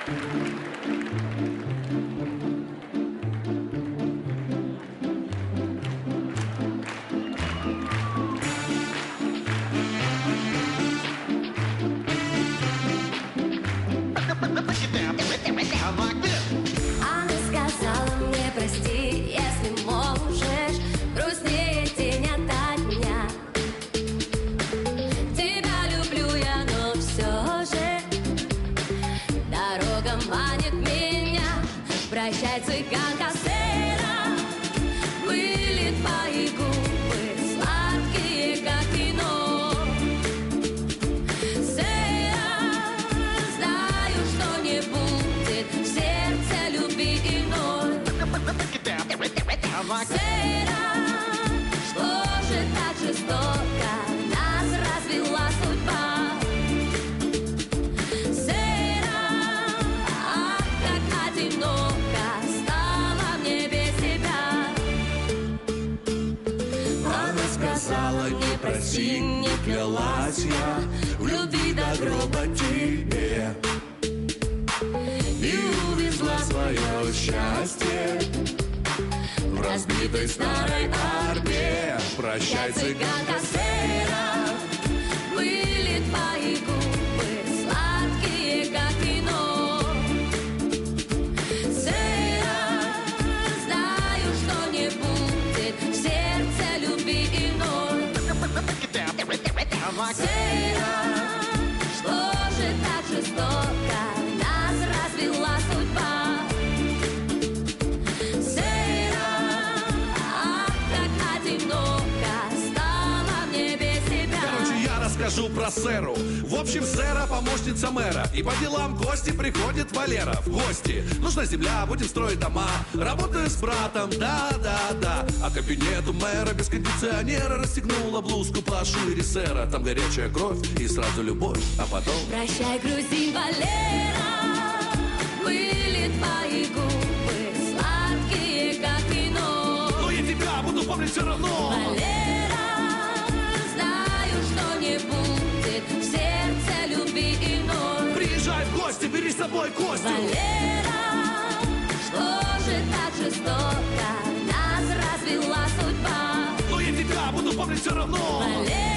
Она сказала мне: прости, если можешь, грустнее тень от меня. Тебя люблю я, но все же дорога манит меня. Прощай, цыганка Сера, были твои губы сладкие, как вино. Сера, знаю, что не будет в сердце любви иной. Сера, что же так жестоко нас развела судьба? Сера, ах, как одиноко стало мне без тебя. Она сказала: не проси, не клялась я в любви до гроба тебе, и увезла свое счастье в разбитой старой арбе. Прощай, цыганка Сера, были твои губы сладкие, как вино. Сера, знаю, что не будет в сердце любви иной. Сера, что же так жестоко нас развела судьба? Сера, ах, как одиноко стало мне без тебя. Короче, я расскажу про Сэру. В общем, Сэра помощница мэра, и по делам в гости приходит Валера. В гости нужна земля, будем строить дома. Работаю с братом, да-да-да. А кабинет у мэра без кондиционера. Расстегнула блузку пошире Сэра. Там горячая кровь и сразу любовь, а потом... Прощай, грузин Валера, были твои губы сладкие, как вино. Но я тебя буду помнить все равно. Валера, знаю, что не будет в сердце любви иной. Приезжай в гости, бери с собой Костю. Валера, что же так жестоко нас развела судьба? Но я тебя буду помнить все равно. Валера,